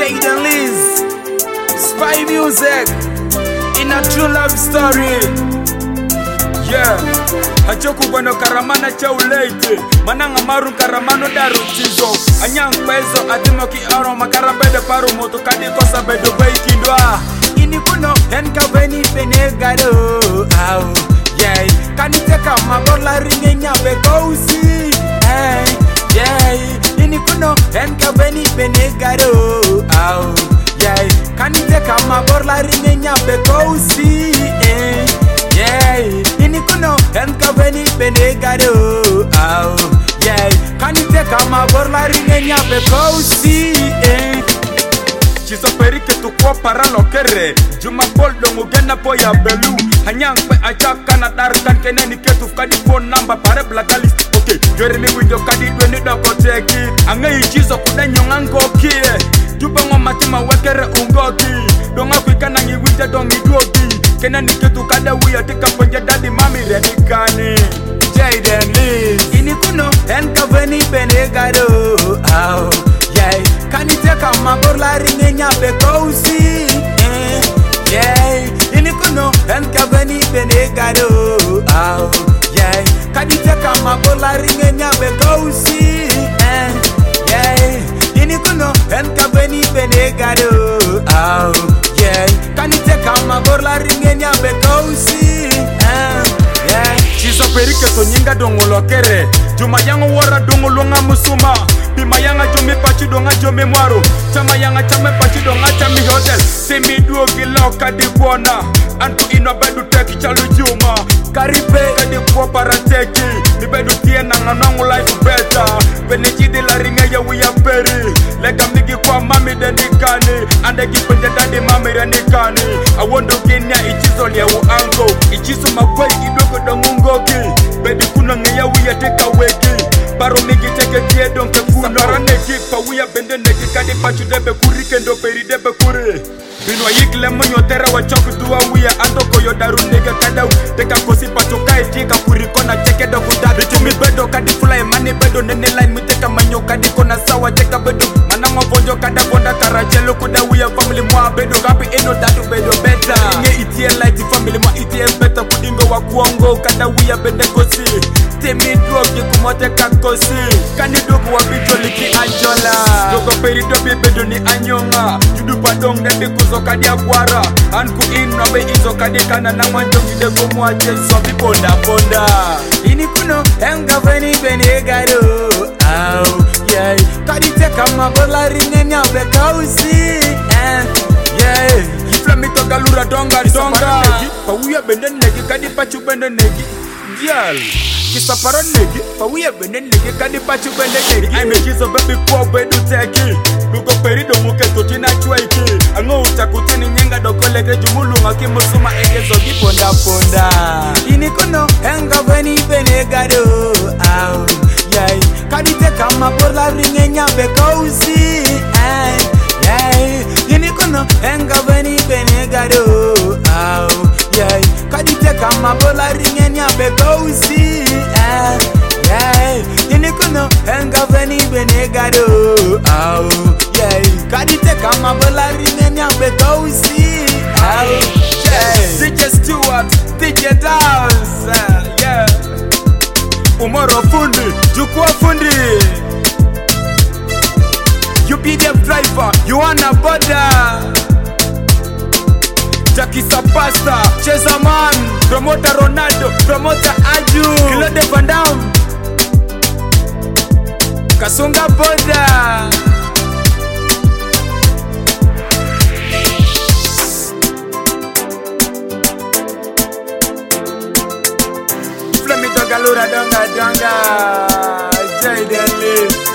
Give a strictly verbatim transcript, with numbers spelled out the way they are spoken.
Jade and Liz, Spy Music, in a true love story. Yeah, hachoku bueno karamana cha ulete, mananga maru karamano daru chizo, anyang peso atimo ki aro makarabede paru moto kadi kosa bedo baikindwa. Ini kuno henka beni penegado, au yeah, kaniteka mabola ringenya bekosi, hey yeah. Ini kuno henka beni penegado, au yeah, kaniteka mabola ringenya bekosi, hey yeah. Ini kuno henka beni penegado, au yeah, kaniteka mabola ringenya bekosi, hey. Chiso perike tu kwa para lokere Juma boldo mugena po ya belu Hanyang pe achaka na darkan kene ni ketu kadi phone number pare blacklist. Okay, jore ni window kadi dweni doko teki Angai chiso kuda nyongango kie Juba ngomatima wekere ungoki Donga kwika nangi winja dongi duoki Kene ni ketu kada uya tika ponje dadi mami redikani Jade and Liz, ini kuno henka veni benegado, au yeah, kaniteka mabola ringenya bekosi, eh, yeah, ini kuno henka veni benegado, au yeah, kaniteka mabola ringenya bekosi, eh, yeah, ini kuno henka veni benegado, au yeah, kaniteka mabola ringenya bekosi, eh, yeah. Chiso perike to nyinga dongulo kere Juma yango wara dongulo nga musuma Bima yanga jome pachi donga jome mwaro Chama yanga chame pachi donga chami hotel Semi duo gila kadi buona Antu ino bedu teki chalu juma Karibe kadi kuwa para teki Ni bedu tie nanga nangu life better Bene jidi la ringa ya wia peri Lega migi kwa mami denikani Ande kipenje dadi mami renikani Awondo genya ichizo liya uango Ichizo magwai idoko dongungo Bedi kuna ngeya wia teka weki Baro migi teke tie donke kuno Sakara neki pa wia bende neki Kadi pachu debe kuri kendo peri debe kuri Binwa yikle mwenyo tera wa choku tuwa wia Ando koyo daru nege kadau Teka kosi pacho kai tika kuri kona cheke doku dadu Chumi bedo kadi fula imani bedo Nene line miteka manyo kadi kona sawa cheka bedo Manango bonjo kada bonda karajelo kuda wia family mwa bedo Rapi eno dadu bedo beta Inge itie light family mwa itie beta Kudingo wa kuongo kada wia bende kosi Temi drogi kumote kakosi Kani dogu wa bijo liki anjola Dogo peri dobi bedo ni anyonga Judu padong nende kuzo kadi akwara Anku ino be izo kadi kana na mwanjongi dego mwache Sobi bonda bonda Ini kuno henga veni benegado, au yeah, kadi teka mabola ringenya bekausi, eh, yeah. Flami toka lura donga donga Pawuya bende negi kadi pachu bende negi Gyal Kisa paro negi Pawuya bende negi kadi pachu bende negi Aime kiso baby kwa bedu teki Duko peri dongu keto tina chwaiki Ango utakutini nyenga doko leke jumulu Ngaki musuma egezo di ponda ponda Ini kuno henga veni benegado, au yeah, kadi teka mabola ringenya bekausi, eh, yeah. Ini kuno henga veni benegado, au yeah, kadi teka mabola ringenya bekausi, eh, yeah. Ini kuno henga veni benegado, au yeah, kadi teka mabola ringenya bekausi, au yeah. D J Stewart, D J Dance, uh, yeah. Umoro fundi, jukua fundi. You be the driver, you wanna border. Jackie Sapasta, Cheza Man, promoter Ronaldo, promoter Aju, Kilo de Van Damme, Kasunga Boda. Flami Doga Lura Donga Donga, Jade and Liz.